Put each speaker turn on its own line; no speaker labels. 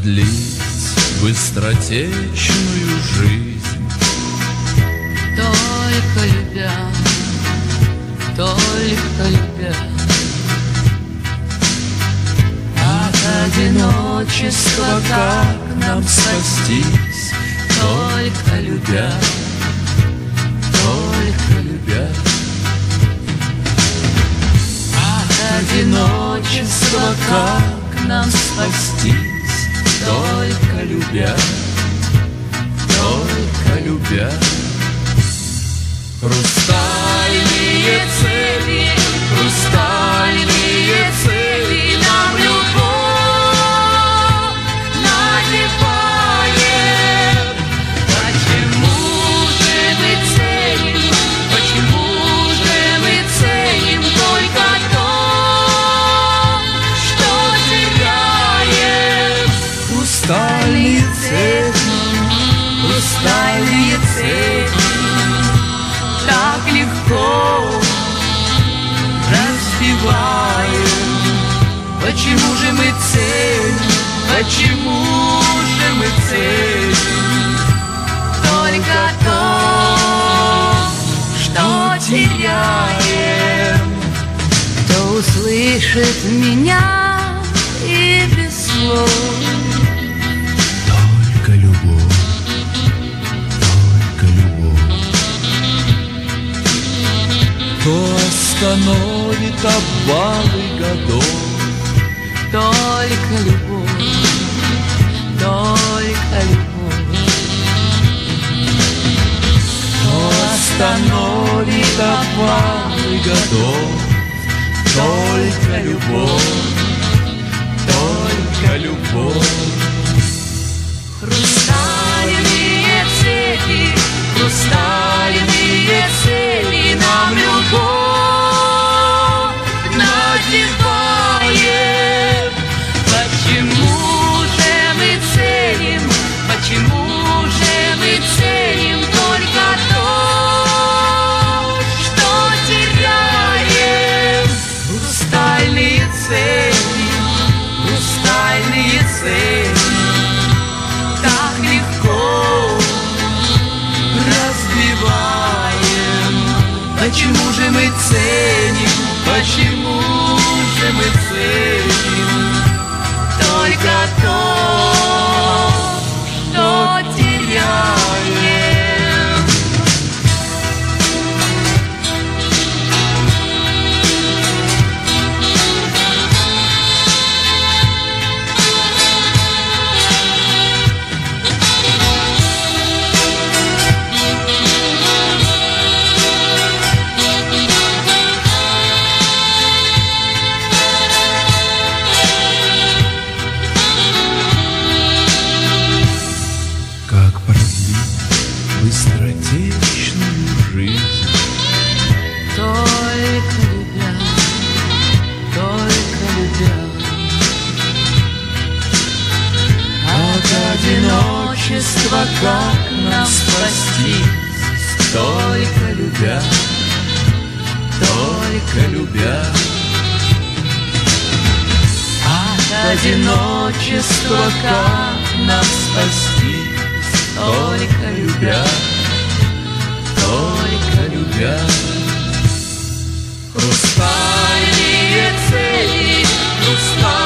продлить быстротечную жизнь.
Только любя, только любя,
от одиночества как нам спастись? Только любя, только любя. От одиночества как нам спастись? Только любя, только любя. Хрустальные цепи, хрустальные цепи нам любовь надевает. Почему же мы ценим, почему же мы ценим только то, что теряем? Хрустальные цепи, хрустальные цепи так легко разбиваем. Почему же мы ценим, почему же мы ценим только то, что теряем?
кто услышит меня и без слов.
Только любовь, только любовь. Кто остановит обвалы годов?
Только любовь, только любовь.
Кто остановит обвалы годов? Только любовь, только любовь.
Хрустальные цепи, хрустальные цепи нам любовь надевает. Почему же мы ценим, почему же мы ценим только то, что теряем? Хрустальные цепи, хрустальные цепи так легко разбиваем. Почему же мы ценим, почему же мы ценим только то, что теряем?
Как продлить быстротечную жизнь?
Только любя, только любя.
От одиночества как нам спастись? Только любя, только любя. От одиночества как нам спастись? Только любя, только любя. Хрустальные цепи, хрустальные